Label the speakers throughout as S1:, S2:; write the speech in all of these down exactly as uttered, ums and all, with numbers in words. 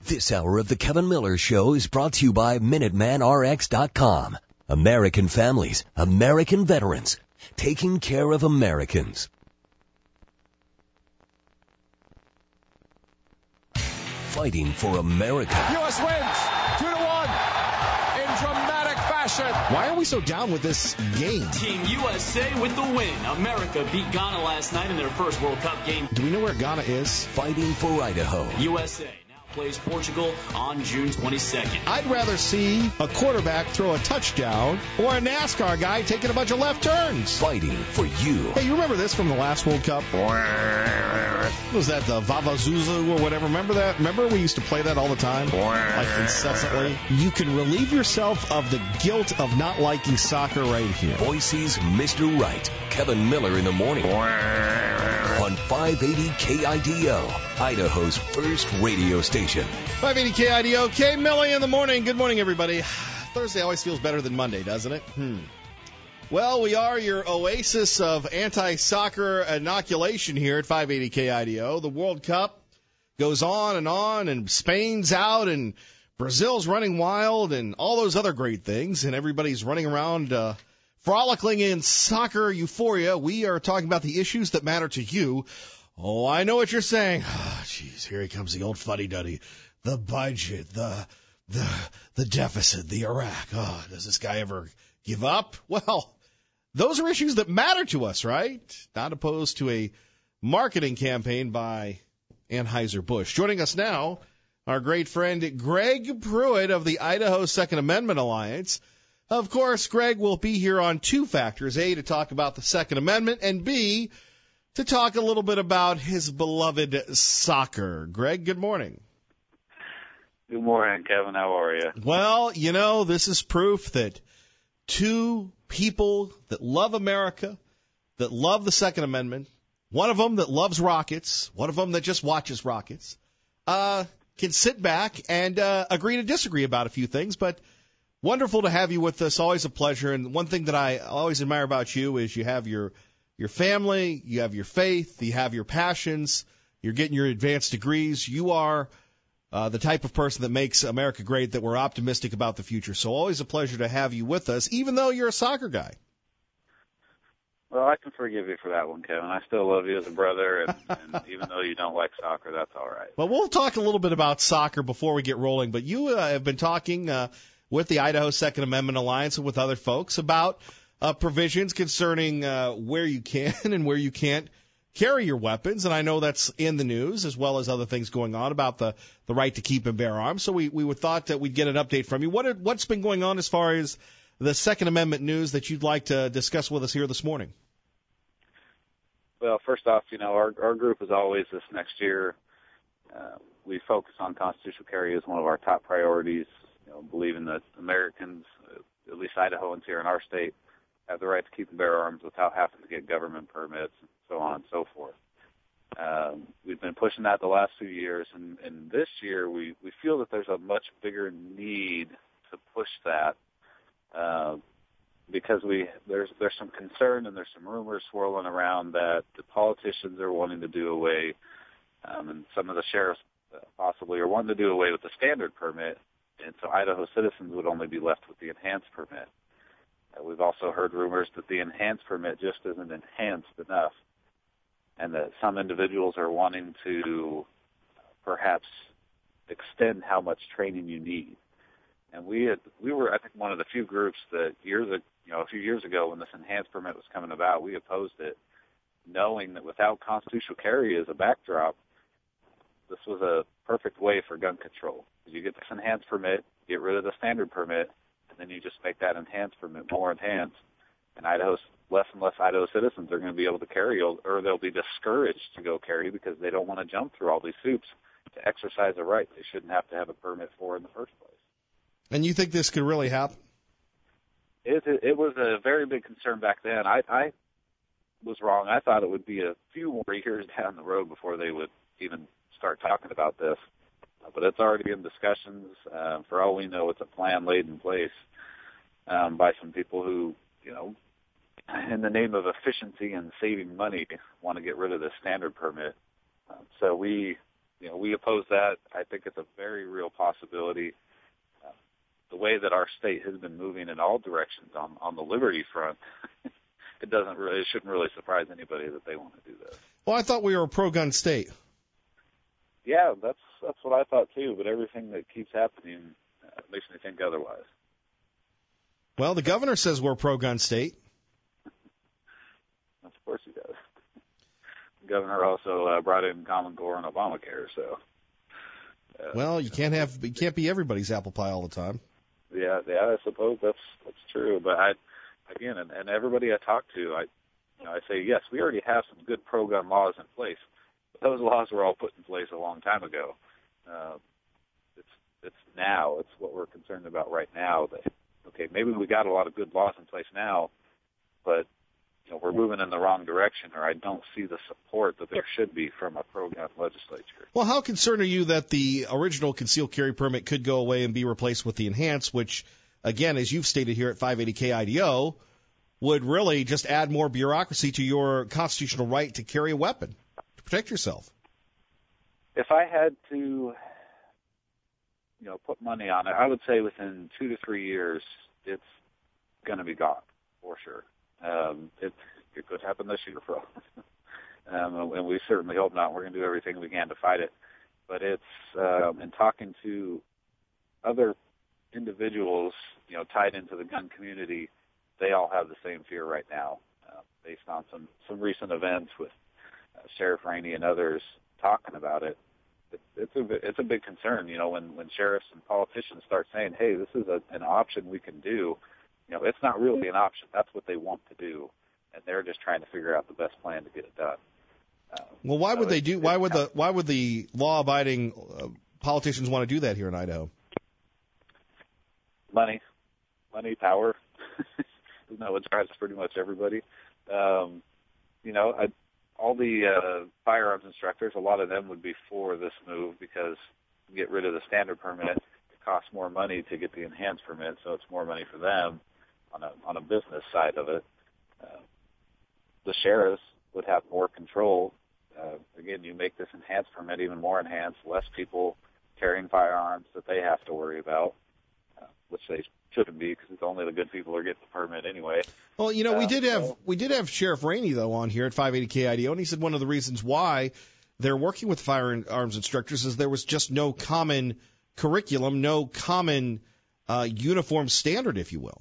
S1: This hour of the Kevin Miller Show is brought to you by Minuteman R X dot com. American families, American veterans, taking care of Americans. Fighting for America.
S2: U S wins two to one in dramatic fashion.
S3: Why are we so down with this game?
S4: Team U S A with the win. America beat Ghana last night in their first World Cup game.
S3: Do we know where Ghana is?
S1: Fighting for Idaho.
S4: U S A now plays Portugal on June twenty-second.
S3: I'd rather see a quarterback throw a touchdown or a NASCAR guy taking a bunch of left turns.
S1: Fighting for you.
S3: Hey, you remember this from the last World Cup? Was that the Vavazuzu or whatever? Remember that? Remember we used to play that all the time? Like incessantly? You can relieve yourself of the guilt of not liking soccer right here.
S1: Boise's Mister Right. Kevin Miller in the morning. On five eighty K I D O, Idaho's first radio station.
S3: five eighty K I D O, K Millie in the morning. Good morning, everybody. Thursday always feels better than Monday, doesn't it? Hmm. Well, we are your oasis of anti-soccer inoculation here at five eighty K I D O. The World Cup goes on and on, and Spain's out, and Brazil's running wild, and all those other great things, and everybody's running around uh, frolicking in soccer euphoria. We are talking about the issues that matter to you. Oh, I know what you're saying. Oh, jeez, here he comes, the old fuddy-duddy. The budget, the the the deficit, the Iraq. Oh, does this guy ever give up? Well, those are issues that matter to us, right? Not opposed to a marketing campaign by Anheuser-Busch. Joining us now, our great friend Greg Pruitt of the Idaho Second Amendment Alliance. Of course, Greg will be here on two factors. A, to talk about the Second Amendment, and B, to talk a little bit about his beloved soccer. Greg, good morning.
S5: Good morning, Kevin. How are you?
S3: Well, you know, this is proof that two people that love America, that love the Second Amendment, one of them that loves Rockets, one of them that just watches Rockets, uh, can sit back and uh, agree to disagree about a few things. But wonderful to have you with us. Always a pleasure. And one thing that I always admire about you is you have your your family, you have your faith, you have your passions, you're getting your advanced degrees. You are Uh, the type of person that makes America great, that we're optimistic about the future. So always a pleasure to have you with us, even though you're a soccer guy.
S5: Well, I can forgive you for that one, Kevin. I still love you as a brother, and, and even though you don't like soccer, that's all right.
S3: Well, we'll talk a little bit about soccer before we get rolling, but you uh, have been talking uh, with the Idaho Second Amendment Alliance and with other folks about uh, provisions concerning uh, where you can and where you can't carry your weapons, and I know that's in the news as well as other things going on about the, the right to keep and bear arms. So we, we would thought that we'd get an update from you. What are, what's been going on as far as the Second Amendment news that you'd like to discuss with us here this morning?
S5: Well, first off, you know, our, our group is always this next year. Uh, we focus on constitutional carry as one of our top priorities, you know, believing that Americans, at least Idahoans here in our state, have the right to keep and bear arms without having to get government permits, and so on and so forth. Um, we've been pushing that the last few years, and, and this year we, we feel that there's a much bigger need to push that uh, because we there's there's some concern and there's some rumors swirling around that the politicians are wanting to do away, um, and some of the sheriffs uh, possibly are wanting to do away with the standard permit, and so Idaho citizens would only be left with the enhanced permit. We've also heard rumors that the enhanced permit just isn't enhanced enough, and that some individuals are wanting to perhaps extend how much training you need. And we had, we were, I think, one of the few groups that years, you know, a few years ago when this enhanced permit was coming about, we opposed it, knowing that without constitutional carry as a backdrop, this was a perfect way for gun control. You get this enhanced permit, get rid of the standard permit, and then you just make that enhanced permit more enhanced, and Idaho's less and less Idaho citizens are going to be able to carry, or they'll be discouraged to go carry because they don't want to jump through all these hoops to exercise a right they shouldn't have to have a permit for in the first place.
S3: And you think this could really happen?
S5: It, it, it was a very big concern back then. I, I was wrong. I thought it would be a few more years down the road before they would even start talking about this. But it's already in discussions. Uh, for all we know, it's a plan laid in place um, by some people who, you know, in the name of efficiency and saving money, want to get rid of the standard permit. Uh, so we you know, we oppose that. I think it's a very real possibility. Uh, the way that our state has been moving in all directions on, on the liberty front, it doesn't really, it shouldn't really surprise anybody that they want to do this.
S3: Well, I thought we were a pro-gun state.
S5: Yeah, that's that's what I thought too. But everything that keeps happening uh, makes me think otherwise.
S3: Well, the governor says we're a pro-gun state.
S5: Of course he does. The governor also uh, brought in Common Core and Obamacare, so. Uh,
S3: well, you can't have you can't be everybody's apple pie all the time.
S5: Yeah, yeah, I suppose that's that's true. But I, again, and, and everybody I talk to, I, you know, I say yes, we already have some good pro-gun laws in place. But those laws were all put in place a long time ago. Uh, it's it's now. It's what we're concerned about right now. That okay, maybe we got a lot of good laws in place now, but you know, we're moving in the wrong direction, or I don't see the support that there should be from a pro-gun legislature.
S3: Well, how concerned are you that the original concealed carry permit could go away and be replaced with the enhanced, which, again, as you've stated here at five eighty K I D O, would really just add more bureaucracy to your constitutional right to carry a weapon to protect yourself?
S5: If I had to, you know, put money on it, I would say within two to three years, it's going to be gone for sure. Um, it, it could happen this year, for um, and we certainly hope not. We're going to do everything we can to fight it. But it's um, in talking to other individuals, you know, tied into the gun community, they all have the same fear right now, uh, based on some some recent events with uh, Sheriff Rainey and others talking about it. it. It's a it's a big concern, you know, when when sheriffs and politicians start saying, "Hey, this is a, an option we can do." You know, it's not really an option. That's what they want to do, and they're just trying to figure out the best plan to get it done. Um,
S3: well, why
S5: so
S3: would they
S5: it,
S3: do? Why would the why would the law-abiding uh, politicians want to do that here in Idaho?
S5: Money, money, power. Isn't that what drives pretty much everybody? Um, you know, I, all the uh, firearms instructors, a lot of them would be for this move because you get rid of the standard permit. Costs more money to get the enhanced permit, so it's more money for them on a on a business side of it. Uh, the sheriffs would have more control. Uh, again, you make this enhanced permit even more enhanced, less people carrying firearms that they have to worry about, uh, which they shouldn't be because it's only the good people who get the permit anyway.
S3: Well, you know, we
S5: uh,
S3: did have
S5: so,
S3: we did have Sheriff Rainey though on here at five eighty K I D O, and he said one of the reasons why they're working with firearms instructors is there was just no common curriculum, no common uh, uniform standard, if you will.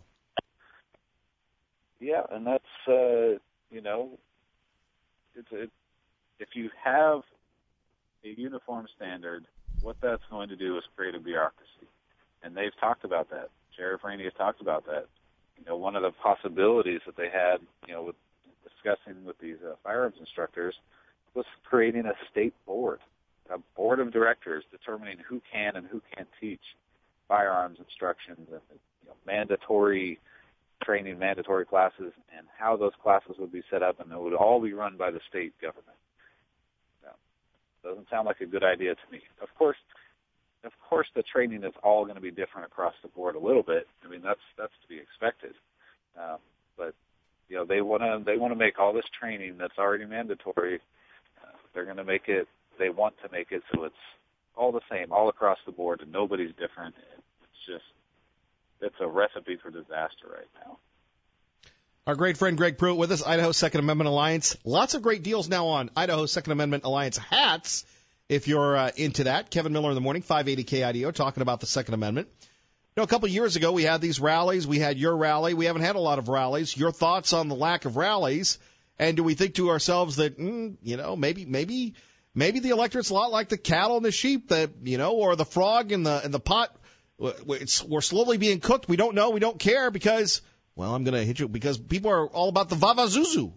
S5: Yeah, and that's, uh, you know, it's a, if you have a uniform standard, what that's going to do is create a bureaucracy. And they've talked about that. Sheriff Rainey has talked about that. You know, one of the possibilities that they had, you know, with discussing with these uh, firearms instructors was creating a state board. A board of directors determining who can and who can't teach firearms instructions and you know, mandatory training, mandatory classes, and how those classes would be set up, and it would all be run by the state government. Now, doesn't sound like a good idea to me. Of course, of course, the training is all going to be different across the board a little bit. I mean, that's that's to be expected. Um, but you know, they want to they want to make all this training that's already mandatory. Uh, they're going to make it. They want to make it so it's all the same, all across the board, and nobody's different. It's just, it's a recipe for disaster right now.
S3: Our great friend Greg Pruitt with us, Idaho Second Amendment Alliance. Lots of great deals now on Idaho Second Amendment Alliance hats, if you're uh, into that. Kevin Miller in the morning, five eighty K I D O, talking about the Second Amendment. You know, a couple of years ago, we had these rallies. We had your rally. We haven't had a lot of rallies. Your thoughts on the lack of rallies, and do we think to ourselves that, mm, you know, maybe, maybe... Maybe the electorate's a lot like the cattle and the sheep, that you know, or the frog in the in the pot. It's, we're slowly being cooked. We don't know. We don't care because, well, I'm going to hit you because people are all about the vavazuzu.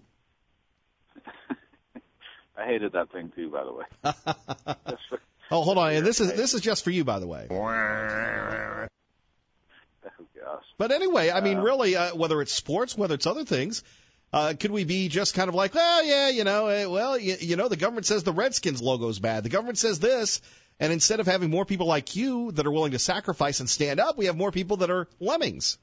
S5: I hated that thing too, by the way. for,
S3: oh, hold on. And this is this is just for you, by the way.
S5: Oh gosh.
S3: But anyway, I mean,
S5: um,
S3: really, uh, whether it's sports, whether it's other things. Uh, could we be just kind of like, well, yeah, you know, uh, well, you, you know, the government says the Redskins logo's bad. The government says this. And instead of having more people like you that are willing to sacrifice and stand up, we have more people that are lemmings.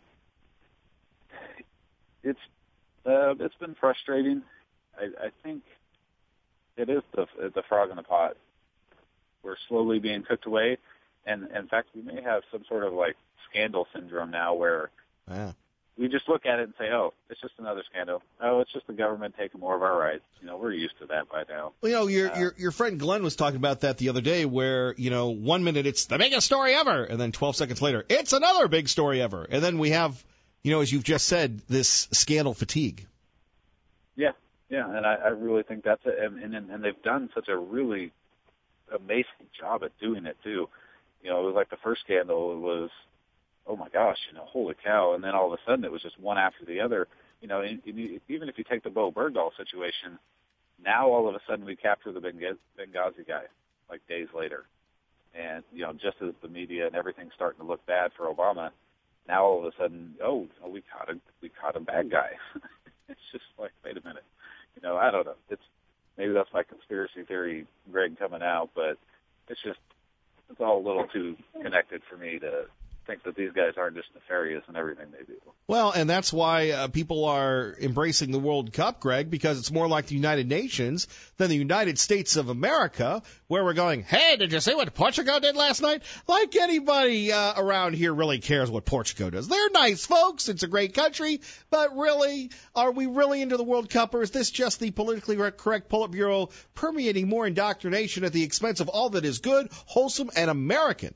S5: It's uh, it's been frustrating. I, I think it is the the frog in the pot we're slowly being cooked away. And in fact, we may have some sort of like scandal syndrome now where
S3: yeah.
S5: we just look at it and say, oh, it's just another scandal. Oh, it's just the government taking more of our rights. You know, we're used to that by now.
S3: Well, you know, your
S5: uh,
S3: your your friend Glenn was talking about that the other day where, you know, one minute it's the biggest story ever, and then twelve seconds later, it's another big story ever. And then we have, you know, as you've just said, this scandal fatigue.
S5: Yeah, yeah, and I, I really think that's it. And, and, and they've done such a really amazing job at doing it, too. You know, it was like the first scandal was, oh my gosh, you know, holy cow. And then all of a sudden it was just one after the other. You know, and, and even if you take the Bo Bergdahl situation, now all of a sudden we capture the Benghazi guy, like days later. And, you know, just as the media and everything's starting to look bad for Obama, now all of a sudden, oh, oh we caught a, we caught a bad guy. It's just like, wait a minute. You know, I don't know. It's maybe that's my conspiracy theory, Greg, coming out, but it's just, it's all a little too connected for me to think that these guys aren't just nefarious in everything they do.
S3: Well, and that's why uh, people are embracing the World Cup, Greg, because it's more like the United Nations than the United States of America, where we're going, hey, did you see what Portugal did last night? Like anybody uh, around here really cares what Portugal does. They're nice folks. It's a great country. But really, are we really into the World Cup, or is this just the politically correct Politburo permeating more indoctrination at the expense of all that is good, wholesome, and American?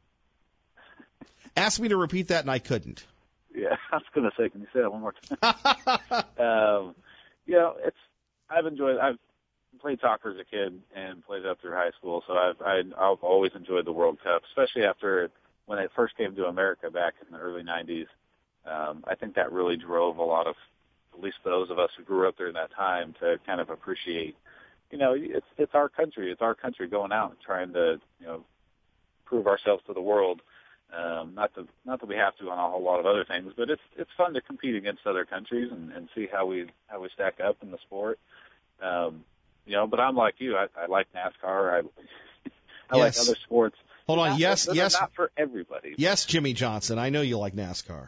S3: Asked me to repeat that, and I couldn't.
S5: Yeah, I was going to say, can you say that one more time? um, you know, it's I've enjoyed. I've played soccer as a kid and played it up through high school, so I've I, I've always enjoyed the World Cup, especially after when it first came to America back in the early nineties. Um, I think that really drove a lot of, at least those of us who grew up during that time, to kind of appreciate. You know, it's it's our country. It's our country going out and trying to, you know, prove ourselves to the world. Um, not that not that we have to on a whole lot of other things, but it's it's fun to compete against other countries and, and see how we how we stack up in the sport. Um, you know, but I'm like you. I, I like NASCAR. I I
S3: yes.
S5: like other sports.
S3: Hold on.
S5: Not,
S3: yes, yes.
S5: Not for everybody.
S3: Yes, Jimmy Johnson. I know you like NASCAR.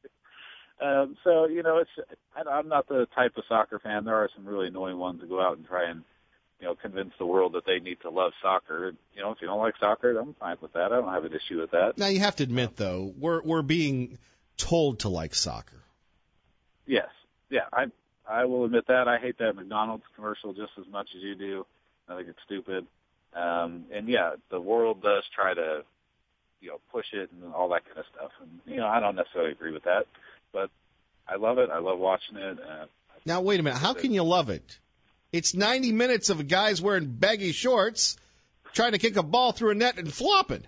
S5: um, so you know, it's I, I'm not the type of soccer fan. There are some really annoying ones that go out and try and, you know, convince the world that they need to love soccer. You know, if you don't like soccer, I'm fine with that. I don't have an issue with that.
S3: Now, you have to admit, though, we're we're being told to like soccer.
S5: Yes. Yeah, I I will admit that. I hate that McDonald's commercial just as much as you do. I think it's stupid. Um, and, yeah, the world does try to, you know, push it and all that kind of stuff. And, you know, I don't necessarily agree with that. But I love it. I love watching it. Uh,
S3: now, wait a minute. How can you love it? It's ninety minutes of guys wearing baggy shorts trying to kick a ball through a net and flopping.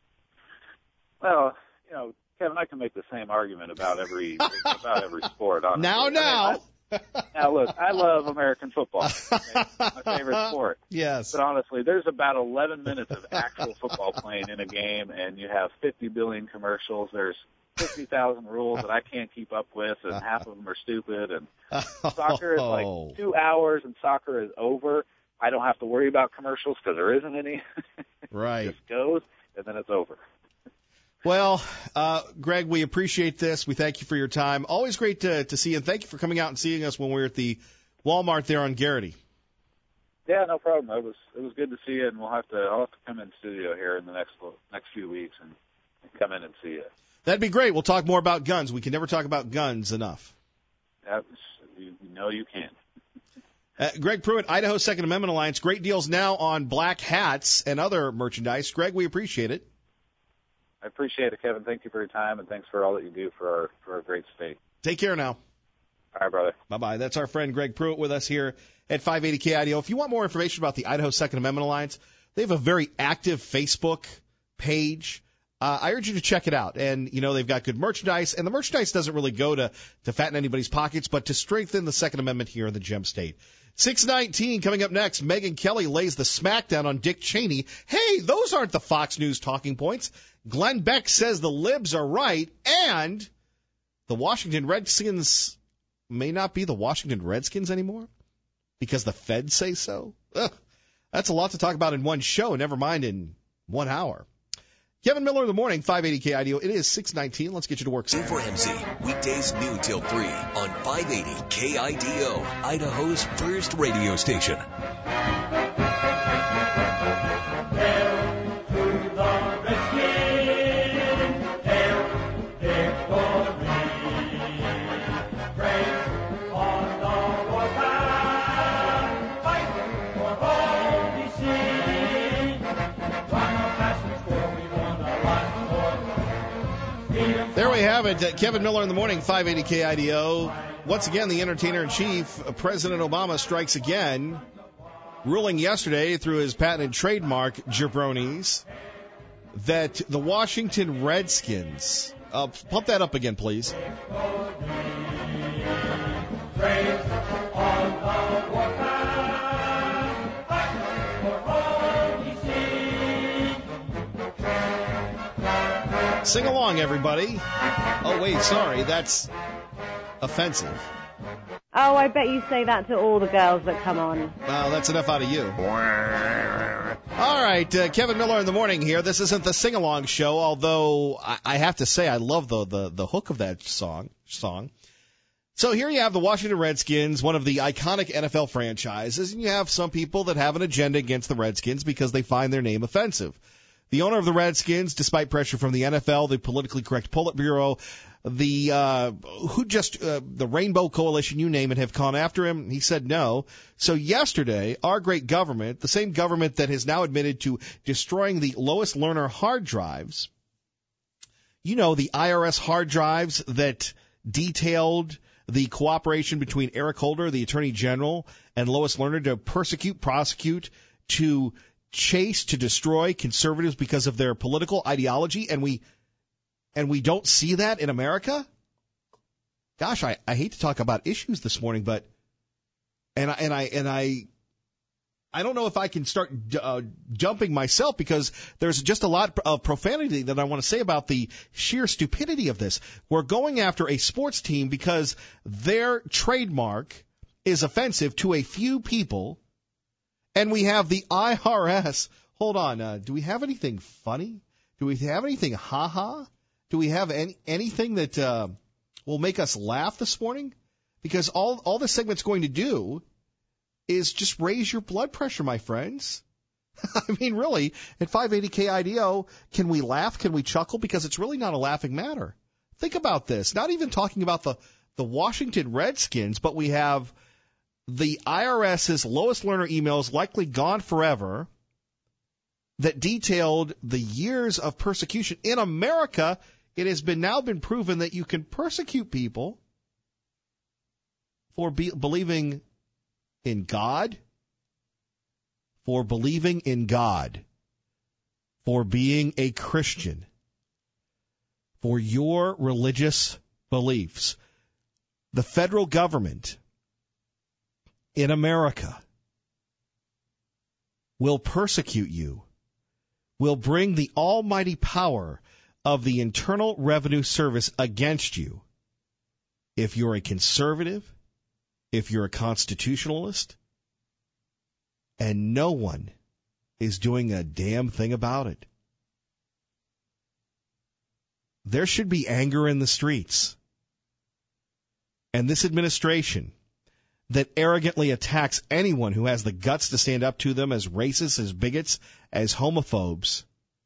S5: Well, you know, Kevin, I can make the same argument about every about every sport. Honestly.
S3: Now, now.
S5: I mean, I, now, look, I love American football. It's my favorite sport.
S3: Yes.
S5: But honestly, there's about eleven minutes of actual football playing in a game, and you have fifty billion commercials. There's fifty thousand rules that I can't keep up with, and half of them are stupid. And soccer is like two hours, and soccer is over. I don't have to worry about commercials because there isn't any.
S3: Right.
S5: It just goes, and then it's over.
S3: Well, uh, Greg, we appreciate this. We thank you for your time. Always great to, to see you, and thank you for coming out and seeing us when we were at the Walmart there on Garrity.
S5: Yeah, no problem. It was it was good to see you, and we'll have to I'll have to come in studio here in the next next few weeks and, and come in and see you.
S3: That'd be great. We'll talk more about guns. We can never talk about guns enough.
S5: That's, you know you can.
S3: Uh, Greg Pruitt, Idaho Second Amendment Alliance. Great deals now on black hats and other merchandise. Greg, we appreciate it.
S5: I appreciate it, Kevin. Thank you for your time, and thanks for all that you do for our for our great state.
S3: Take care now.
S5: All right, brother.
S3: Bye-bye. That's our friend Greg Pruitt with us here at five eighty K I D O. If you want more information about the Idaho Second Amendment Alliance, they have a very active Facebook page. Uh, I urge you to check it out. And, you know, they've got good merchandise, and the merchandise doesn't really go to, to fatten anybody's pockets, but to strengthen the Second Amendment here in the Gem State. six nineteen coming up next. Megyn Kelly lays the smackdown on Dick Cheney. Hey, those aren't the Fox News talking points. Glenn Beck says the libs are right, and the Washington Redskins may not be the Washington Redskins anymore because the feds say so. Ugh, that's a lot to talk about in one show, never mind in one hour. Kevin Miller in the morning, five eighty K I D O. It is six nineteen. Let's get you to work.
S1: For M Z, weekdays noon till three on five eighty K I D O, Idaho's first radio station.
S6: There
S3: There we have it. Uh, Kevin Miller in the morning, five eighty K I D O. Once again, the entertainer-in-chief, uh, President Obama, strikes again, ruling yesterday through his patented trademark, jabronis, that the Washington Redskins, uh, pump that up again, please. Sing along, everybody. Oh, wait, sorry, that's offensive.
S6: Oh, I bet you say that to all the girls that come on.
S3: Well, that's enough out of you. All right, uh, Kevin Miller in the morning here. This isn't the sing-along show, although I, I have to say I love the, the, the hook of that song. song. So here you have the Washington Redskins, one of the iconic N F L franchises, and you have some people that have an agenda against the Redskins because they find their name offensive. The owner of the Redskins, despite pressure from the N F L, the politically correct Politburo, the uh, who just uh, the Rainbow Coalition, you name it, have gone after him. He said no. So yesterday, our great government, the same government that has now admitted to destroying the Lois Lerner hard drives, you know, the I R S hard drives that detailed the cooperation between Eric Holder, the Attorney General, and Lois Lerner to persecute, prosecute, to chase, to destroy conservatives because of their political ideology, and we and we don't see that in America? Gosh, I, I hate to talk about issues this morning, but and I and I and I I don't know if I can start uh, jumping myself because there's just a lot of profanity that I want to say about the sheer stupidity of this. We're going after a sports team because their trademark is offensive to a few people. And we have the I R S. Hold on. Uh, do we have anything funny? Do we have anything ha-ha? Do we have any, anything that uh, will make us laugh this morning? Because all, all this segment's going to do is just raise your blood pressure, my friends. I mean, really, at five eighty K I D O, can we laugh? Can we chuckle? Because it's really not a laughing matter. Think about this. Not even talking about the, the Washington Redskins, but we have the IRS's Lois Lerner emails, likely gone forever, that detailed the years of persecution. In America, it has been now been proven that you can persecute people for be, believing in God, for believing in God, for being a Christian, for your religious beliefs. The federal government in America will persecute you, will bring the almighty power of the Internal Revenue Service against you if you're a conservative, if you're a constitutionalist, and no one is doing a damn thing about it. There should be anger in the streets. And this administration that arrogantly attacks anyone who has the guts to stand up to them as racists, as bigots, as homophobes.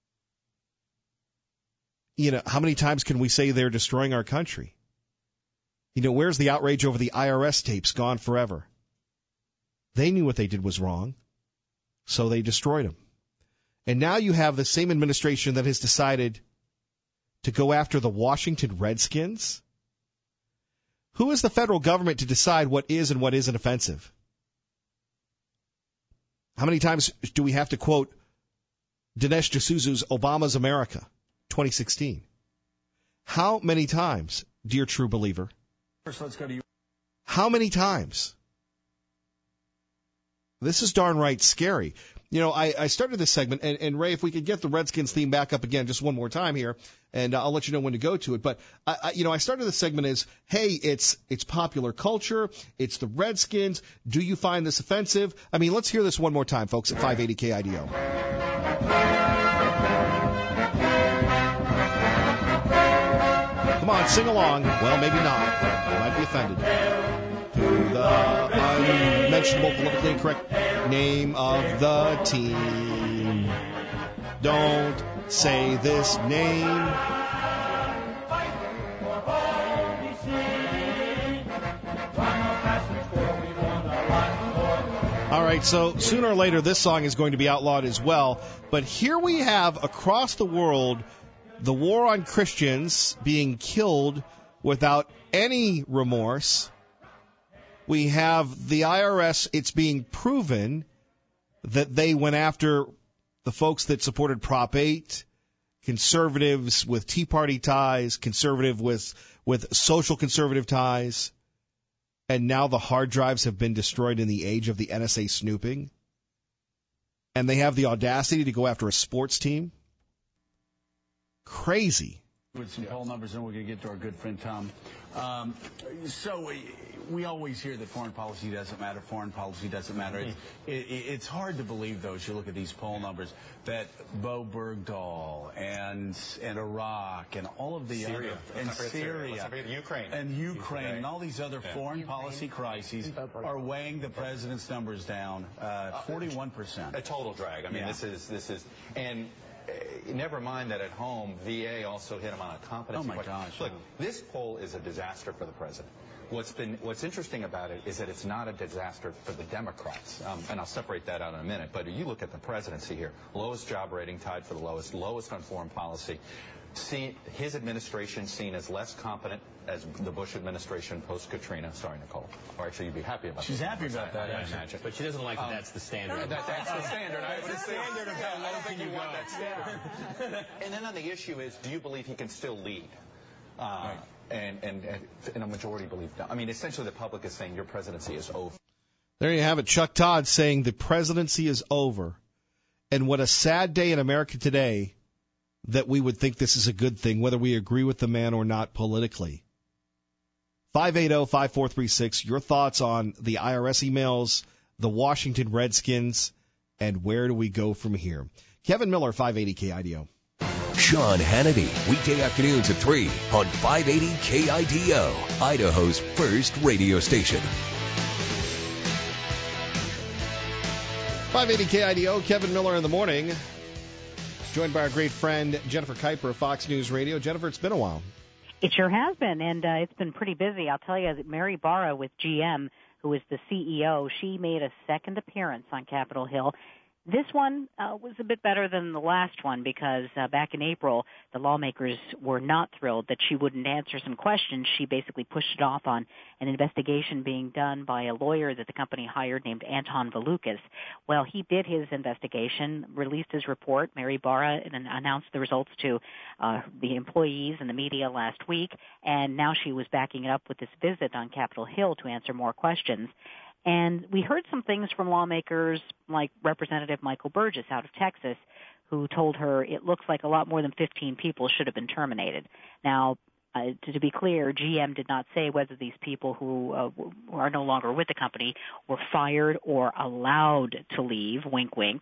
S3: You know, how many times can we say they're destroying our country? You know, where's the outrage over the I R S tapes? Gone forever. They knew what they did was wrong, so they destroyed them. And now you have the same administration that has decided to go after the Washington Redskins. Who is the federal government to decide what is and what isn't offensive? How many times do we have to quote Dinesh D'Souza's Obama's America, twenty sixteen? How many times, dear true believer?
S2: First, let's go to you.
S3: How many times? This is darn right scary. You know, I, I started this segment, and, and Ray, if we could get the Redskins theme back up again just one more time here, and uh, I'll let you know when to go to it. But, I, I, you know, I started this segment as, hey, it's it's popular culture, it's the Redskins. Do you find this offensive? I mean, let's hear this one more time, folks, at five eighty K I D O. Come on, sing along. Well, maybe not. You might be offended. To the unmentionable, politically incorrect name of the team. Don't say this name. All right, so sooner or later this song is going to be outlawed as well. But here we have across the world the war on Christians being killed without any remorse. We have the I R S, it's being proven that they went after the folks that supported Prop eight, conservatives with Tea Party ties, conservative with, with social conservative ties, and now the hard drives have been destroyed in the age of the N S A snooping. And they have the audacity to go after a sports team. Crazy.
S7: With some poll numbers, and we're going to get to our good friend Tom. Um, so we, we always hear that foreign policy doesn't matter, foreign policy doesn't matter. It's, it, it's hard to believe, though, as you look at these poll numbers, that Bo Bergdahl and and Iraq and all of the
S8: Syria.
S7: other, and Syria,
S8: Syria. Ukraine.
S7: and Ukraine and all these other
S8: yeah.
S7: foreign
S8: Ukraine.
S7: policy crises are weighing the president's numbers down uh, forty-one percent.
S8: A total drag. I mean,
S7: yeah.
S8: this is this is and. Uh, never mind that at home, V A also hit him on a competency
S7: Oh, my
S8: question.
S7: gosh.
S8: Look, this poll is a disaster for the president. What's been what's interesting about it is that it's not a disaster for the Democrats, um, and I'll separate that out in a minute. But you look at the presidency here: lowest job rating, tied for the lowest, lowest on foreign policy. See, his administration seen as less competent as the Bush administration post Katrina. Sorry, Nicole. Or actually, you'd be happy about.
S7: She's
S8: this.
S7: happy about that,
S8: I, I
S7: actually.
S8: imagine.
S9: But she doesn't like that
S8: Um,
S9: that's the standard.
S8: That, that's the standard. I,
S7: It's the standard of how low can you go.
S8: that standard. And then on the issue is, do you believe he can still lead? Uh,
S7: Right.
S8: and, and, and, and a majority believe no. I mean, essentially, the public is saying your presidency is over.
S3: There you have it. Chuck Todd saying the presidency is over. And what a sad day in America today that we would think this is a good thing, whether we agree with the man or not politically. five eight zero, five four three six, your thoughts on the I R S emails, the Washington Redskins, and where do we go from here? Kevin Miller, five eighty K I D O.
S1: Sean Hannity, weekday afternoons at three on five eighty K I D O, Idaho's first radio station.
S3: five eighty K I D O, Kevin Miller in the morning. Joined by our great friend Jennifer Kuiper of Fox News Radio. Jennifer, it's been a while.
S10: It sure has been, and uh, it's been pretty busy. I'll tell you that Mary Barra with G M, who is the C E O, she made a second appearance on Capitol Hill. This one uh, was a bit better than the last one because uh, back in April, the lawmakers were not thrilled that she wouldn't answer some questions. She basically pushed it off on an investigation being done by a lawyer that the company hired named Anton Valukas. Well, he did his investigation, released his report. Mary Barra and announced the results to uh, the employees and the media last week, and now she was backing it up with this visit on Capitol Hill to answer more questions. And we heard some things from lawmakers like Representative Michael Burgess out of Texas, who told her it looks like a lot more than fifteen people should have been terminated. Now, uh, to, to be clear, G M did not say whether these people who uh, are no longer with the company were fired or allowed to leave, wink, wink.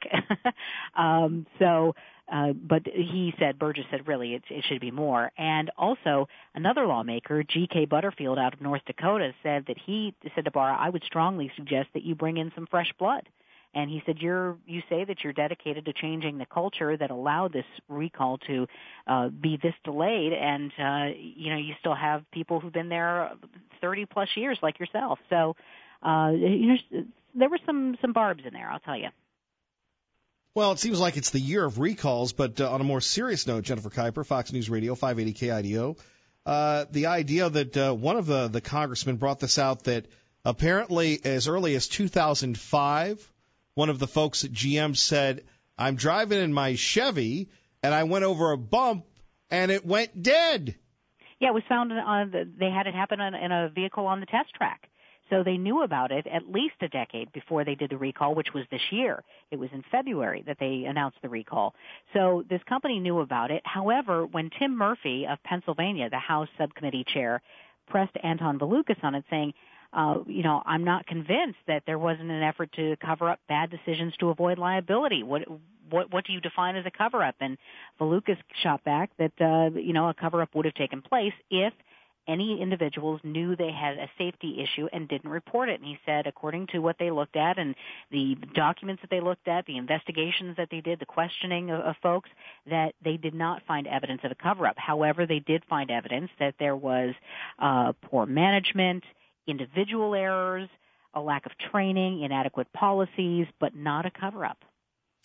S10: um, so, uh, but he said, Burgess said, really, it, it should be more. And also, another lawmaker, G K Butterfield out of North Dakota, said that he said to Barra, I would strongly suggest that you bring in some fresh blood. And he said, "You're you say that you're dedicated to changing the culture that allowed this recall to uh, be this delayed, and uh, you know you still have people who've been there thirty plus years, like yourself. So, uh, you know, there were some some barbs in there, I'll tell you."
S3: Well, it seems like it's the year of recalls, but uh, on a more serious note, Jennifer Kuiper, Fox News Radio, five eighty K I D O, uh, the idea that uh, one of the, the congressmen brought this out that apparently as early as two thousand five, one of the folks at G M said, I'm driving in my Chevy, and I went over a bump, and it went dead.
S10: Yeah, it was found on the, they had it happen on, in a vehicle on the test track. So they knew about it at least a decade before they did the recall, which was this year. It was in February that they announced the recall. So this company knew about it. However, when Tim Murphy of Pennsylvania, the House subcommittee chair, pressed Anton Valukas on it saying, uh, you know, I'm not convinced that there wasn't an effort to cover up bad decisions to avoid liability. What what what do you define as a cover-up? And Valukas shot back that, uh, you know, a cover-up would have taken place if any individuals knew they had a safety issue and didn't report it. And he said, according to what they looked at and the documents that they looked at, the investigations that they did, the questioning of, of folks, that they did not find evidence of a cover-up. However, they did find evidence that there was uh, poor management, individual errors, a lack of training, inadequate policies, but not a cover-up.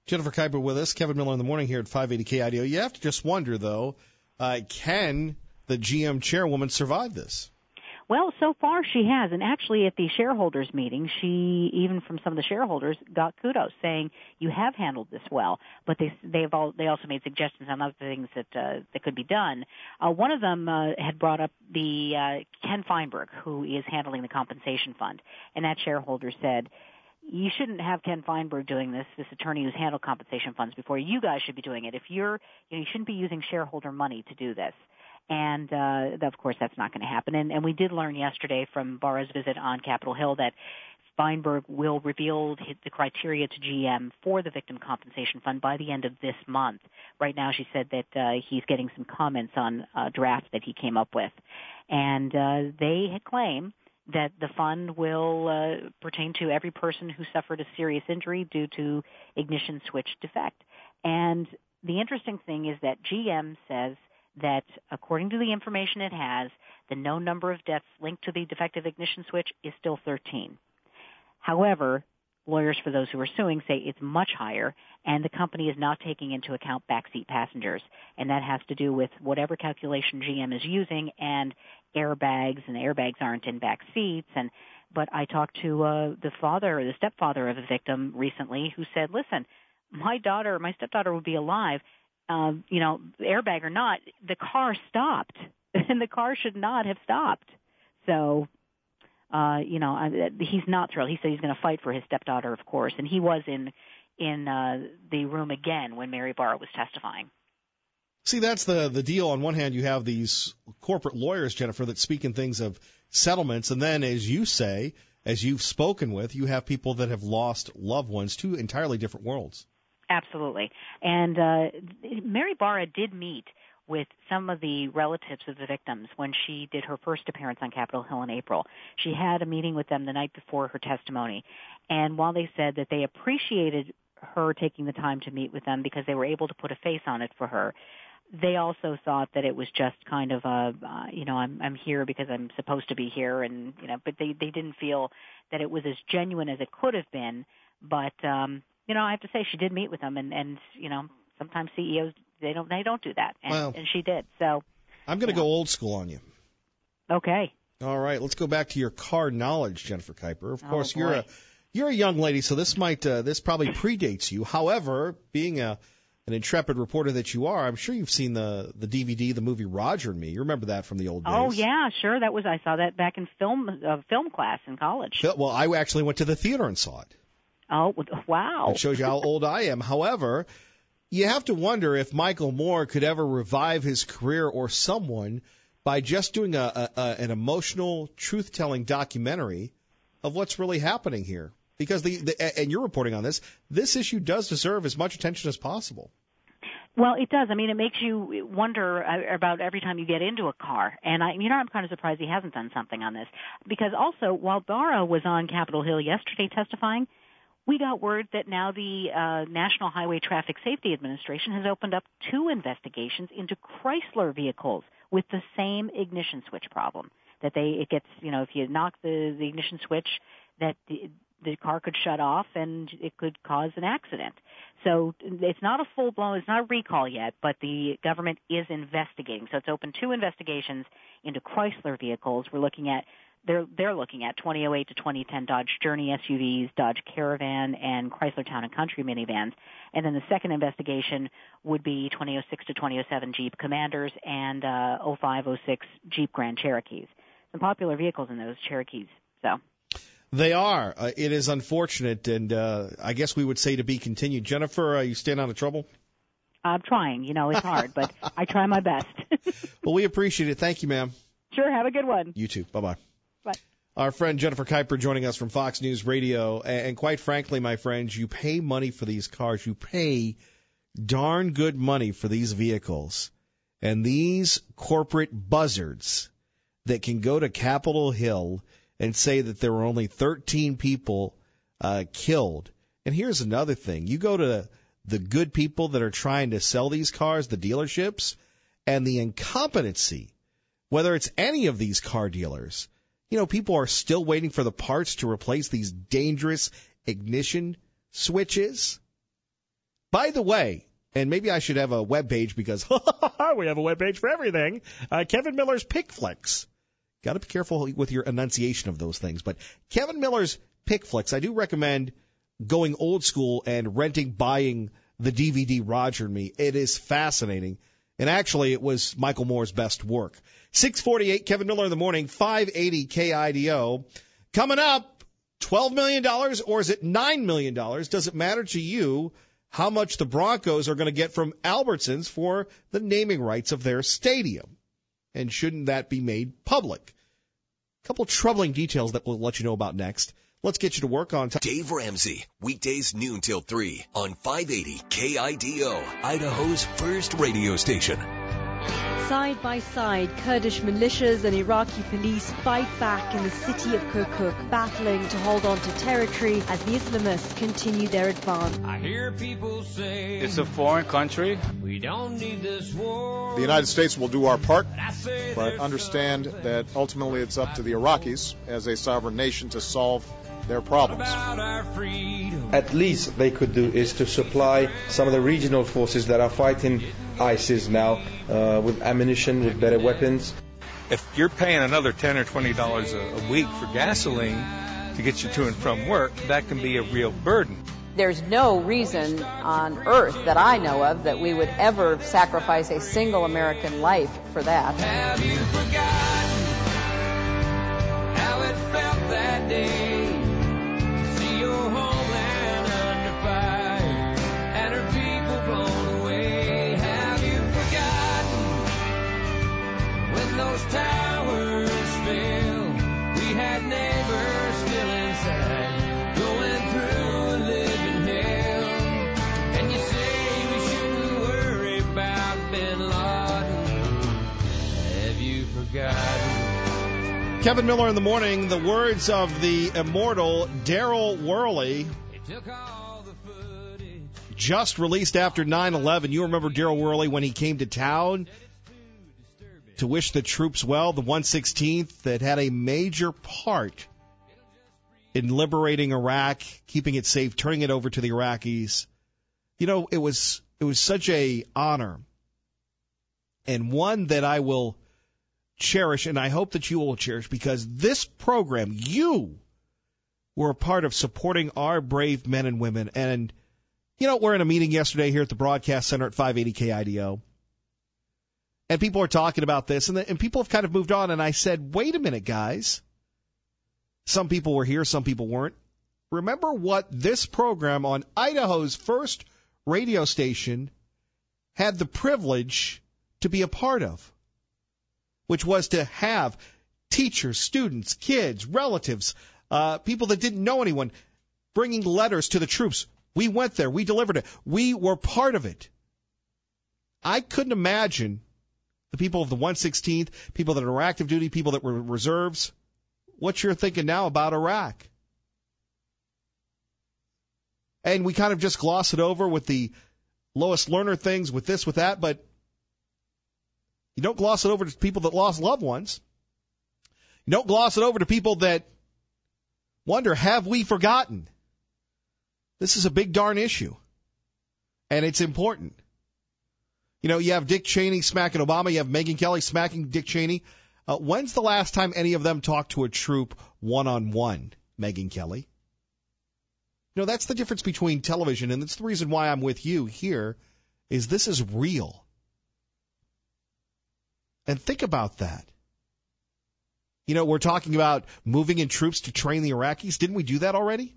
S3: Jennifer Kuiper with us, Kevin Miller in the morning here at five eighty K I D O. You have to just wonder, though, uh, can the G M chairwoman survive this?
S10: Well, so far she has, and actually at the shareholders meeting, she, even from some of the shareholders, got kudos, saying you have handled this well. But they they've all they also made suggestions on other things that uh, that could be done. Uh, one of them uh, had brought up the uh, Ken Feinberg, who is handling the compensation fund, and that shareholder said, you shouldn't have Ken Feinberg doing this, this attorney who's handled compensation funds before. You guys should be doing it. If you're, you know, you shouldn't be using shareholder money to do this. And, uh, of course, that's not going to happen. And, and we did learn yesterday from Barra's visit on Capitol Hill that Feinberg will reveal the criteria to G M for the Victim Compensation Fund by the end of this month. Right now, she said that uh, he's getting some comments on a draft that he came up with. And uh, they claim that the fund will uh, pertain to every person who suffered a serious injury due to ignition switch defect. And the interesting thing is that G M says that according to the information it has, the known number of deaths linked to the defective ignition switch is still thirteen. However, lawyers for those who are suing say it's much higher, and the company is not taking into account backseat passengers. And that has to do with whatever calculation G M is using and airbags, and airbags aren't in back seats. And but I talked to uh, the father or the stepfather of a victim recently who said, listen, my daughter, my stepdaughter would be alive, uh, you know, airbag or not, the car stopped, and the car should not have stopped. So, uh, you know, I, he's not thrilled. He said he's going to fight for his stepdaughter, of course, and he was in in uh, the room again when Mary Barra was testifying.
S3: See, that's the the deal. On one hand, you have these corporate lawyers, Jennifer, that speak in things of settlements, and then, as you say, as you've spoken with, you have people that have lost loved ones, two entirely different worlds.
S10: Absolutely. And uh, Mary Barra did meet with some of the relatives of the victims when she did her first appearance on Capitol Hill in April. She had a meeting with them the night before her testimony. And while they said that they appreciated her taking the time to meet with them because they were able to put a face on it for her, they also thought that it was just kind of a, uh, you know, I'm I'm here because I'm supposed to be here, and you know, but they they didn't feel that it was as genuine as it could have been. But um, you know, I have to say she did meet with them, and and you know, sometimes C E Os they don't they don't do that, and,
S3: well,
S10: and she did. So
S3: I'm going to
S10: know.
S3: go old school on you.
S10: Okay.
S3: All right, let's go back to your car knowledge, Jennifer Kuiper. Of course,
S10: oh,
S3: you're a you're a young lady, so this might uh, this probably predates you. However, being a an intrepid reporter that you are, I'm sure you've seen the the D V D, the movie Roger and Me. You remember that from the old days?
S10: Oh yeah, sure. That was I saw that back in film uh, film class in college.
S3: Well, I actually went to the theater and saw it.
S10: Oh wow!
S3: It shows you how old I am. However, you have to wonder if Michael Moore could ever revive his career or someone by just doing a, a, a an emotional, truth-telling documentary of what's really happening here. Because the, the and you're reporting on this, this issue does deserve as much attention as possible.
S10: Well, it does. I mean, it makes you wonder about every time you get into a car. And I, you know, I'm kind of surprised he hasn't done something on this. Because also, while Barra was on Capitol Hill yesterday testifying, we got word that now the uh, National Highway Traffic Safety Administration has opened up two investigations into Chrysler vehicles with the same ignition switch problem. That they, it gets, you know, if you knock the, the ignition switch, that the, the car could shut off and it could cause an accident. So it's not a full-blown, it's not a recall yet, but the government is investigating. So it's opened two investigations into Chrysler vehicles. We're looking at, they're, they're looking at twenty oh eight to twenty ten Dodge Journey S U Vs, Dodge Caravan, and Chrysler Town and Country minivans. And then the second investigation would be twenty oh six to twenty oh seven Jeep Commanders and uh, oh five, oh six Jeep Grand Cherokees. Some popular vehicles in those Cherokees, so...
S3: They are. Uh, it is unfortunate, and uh, I guess we would say to be continued. Jennifer, uh, you staying out of trouble?
S10: I'm trying. You know, it's hard, but I try my best.
S3: Well, we appreciate it. Thank you, ma'am.
S10: Sure. Have a good one.
S3: You too. Bye-bye.
S10: Bye.
S3: Our friend Jennifer Kuiper joining us from Fox News Radio. And quite frankly, my friends, you pay money for these cars. You pay darn good money for these vehicles. And these corporate buzzards that can go to Capitol Hill and say that there were only thirteen people uh, killed. And here's another thing. You go to the good people that are trying to sell these cars, the dealerships, and the incompetency, whether it's any of these car dealers. You know, people are still waiting for the parts to replace these dangerous ignition switches. By the way, and maybe I should have a web page because we have a web page for everything. Uh, Kevin Miller's Pick Flicks. Got to be careful with your enunciation of those things. But Kevin Miller's Pick Flicks, I do recommend going old school and renting, buying the D V D Roger and Me. It is fascinating. And actually, it was Michael Moore's best work. six forty-eight, Kevin Miller in the morning, five eighty K I D O. Coming up, twelve million dollars or is it nine million dollars? Does it matter to you how much the Broncos are going to get from Albertsons for the naming rights of their stadium? And shouldn't that be made public? A couple troubling details that we'll let you know about next. Let's get you to work on time.
S1: Dave Ramsey, weekdays noon till three on five eighty K I D O, Idaho's first radio station.
S9: Side by side, Kurdish militias and Iraqi police fight back in the city of Kirkuk, battling to hold on to territory as the Islamists continue their advance.
S2: I hear people say
S11: it's a foreign country.
S2: We don't need this war.
S12: The United States will do our part, but understand that ultimately it's up to the Iraqis as a sovereign nation to solve their problems.
S13: At least they could do is to supply some of the regional forces that are fighting ISIS now uh, with ammunition, with better weapons.
S11: If you're paying another ten or twenty dollars a, a week for gasoline to get you to and from work, that can be a real burden.
S14: There's no reason on earth that I know of that we would ever sacrifice a single American life for that.
S2: Have you forgotten how it felt that day? Those towers fell. We had neighbors still inside, going through a living hell. And you say we shouldn't worry about Bin Laden. Have you forgotten?
S3: Kevin Miller in the morning. The words of the immortal Daryl Worley, just released after nine eleven. You remember Daryl Worley when he came to town to wish the troops well, the one sixteenth that had a major part in liberating Iraq, keeping it safe, turning it over to the Iraqis. You know, it was it was such a honor, and one that I will cherish, and I hope that you will cherish, because this program, you were a part of supporting our brave men and women. And, you know, we're in a meeting yesterday here at the Broadcast Center at five eighty K I D O. And people are talking about this, and, the, and people have kind of moved on. And I said, wait a minute, guys. Some people were here, some people weren't. Remember what this program on Idaho's first radio station had the privilege to be a part of, which was to have teachers, students, kids, relatives, uh, people that didn't know anyone, bringing letters to the troops. We went there. We delivered it. We were part of it. I couldn't imagine the people of the one sixteenth, people that are active duty, people that were reserves, what you're thinking now about Iraq. And we kind of just gloss it over with the Lois Lerner things, with this, with that, but you don't gloss it over to people that lost loved ones. You don't gloss it over to people that wonder, have we forgotten? This is a big darn issue, and it's important. You know, you have Dick Cheney smacking Obama. You have Megyn Kelly smacking Dick Cheney. Uh, when's the last time any of them talked to a troop one-on-one, Megyn Kelly? You know, that's the difference between television, and that's the reason why I'm with you here, is this is real. And think about that. You know, we're talking about moving in troops to train the Iraqis. Didn't we do that already?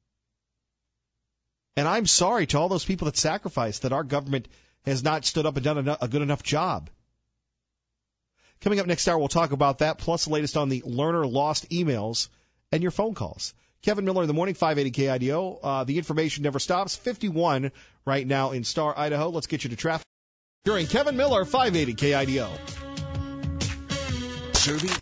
S3: And I'm sorry to all those people that sacrificed, that our government has not stood up and done a good enough job. Coming up next hour, we'll talk about that, plus the latest on the Lerner lost emails and your phone calls. Kevin Miller in the morning, five eighty K I D O. Uh, the information never stops. fifty-one right now in Star, Idaho. Let's get you to traffic. During Kevin Miller, five eighty K I D O.
S1: Serving